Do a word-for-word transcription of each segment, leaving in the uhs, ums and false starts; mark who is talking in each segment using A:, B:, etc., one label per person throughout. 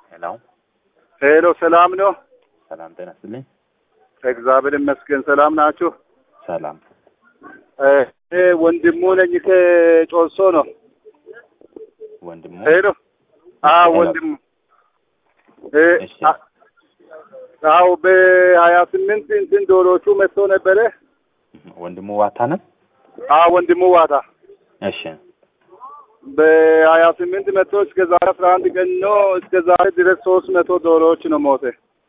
A: ሄሎ
B: ሄሎ ሰላም ነው?
A: ሰላም ጤና ይስጥልኝ።
B: እግዚአብሔር ይመስገን። ሰላም ናችሁ?
A: ሰላም
B: እ ወንድሙ ነኝ ከጮሶ ነው።
A: ወንድሙ
B: ሄሎ አዎ ወንድሙ እ አዎ በሀያ ስምንት እንትን ዶሮቹ መጥቶ ነበረ።
A: ወንድሙ ዋታ ነው?
B: አዎ ወንድሙ ዋታ።
A: እሺ
B: በሀያ ስምንት መጥቶ እስከ ዛሬ አስራ አንድ ቀን ነው። እስከ ዛሬ ድረስ ሶስት መቶ ዶሮዎች ነው ሞተ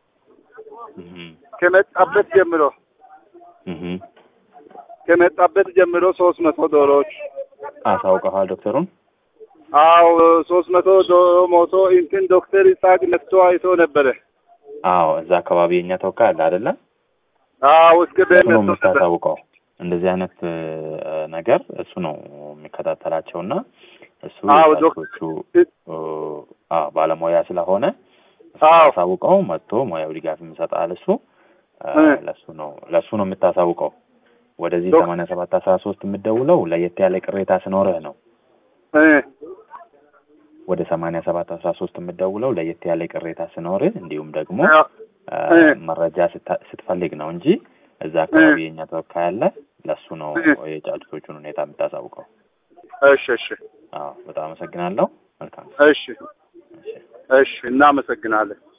B: ከመጣበት ጀምሮ
A: እህ
B: ከመጣበት ጀምሮ ሶስት መቶ ዶሮዎች
A: አሳውቀዋል ዶክተሩን?
B: አዎ ሶስት መቶ ዶሮ ሞቶ እንትን ዶክተር ይሳቅ መጥቶ አይቶ ነበረ።
A: አዎ እዛ አካባቢ የኛ ተወካይ አለ አይደለ?
B: አዎ እስከ
A: በእነሱ ነው የምታሳውቀው። እንደዚህ አይነት ነገር እሱ ነው የሚከታተላቸውና እሱ ዶክተሮቹ አዎ ባለሙያ ስለሆነ አሳውቀው መጥቶ ሙያው ድጋፍ ይሰጣል። እሱ ለሱ ነው ለሱ ነው የምታሳውቀው። ወደዚህ ሰማንያ ሰባት አስራ ሶስት የምትደውለው ለየት ያለ ቅሬታ ሲኖርህ ነው።
B: እ
A: ወደ ሰማንያ ሰባት አስራ ሶስት የምትደውለው ለየት ያለ ቅሬታ ሲኖርህ እንዲሁም ደግሞ መረጃ ስትፈልግ ነው እንጂ እዛ አካባቢ የኛ ተወካይ አለ። ለሱ ነው የጫጩቶቹን ሁኔታ የምታሳውቀው።
B: እሺ እሺ
A: አዎ በጣም አመሰግናለሁ። መልካም
B: እሺ እሺ እናመሰግናለን።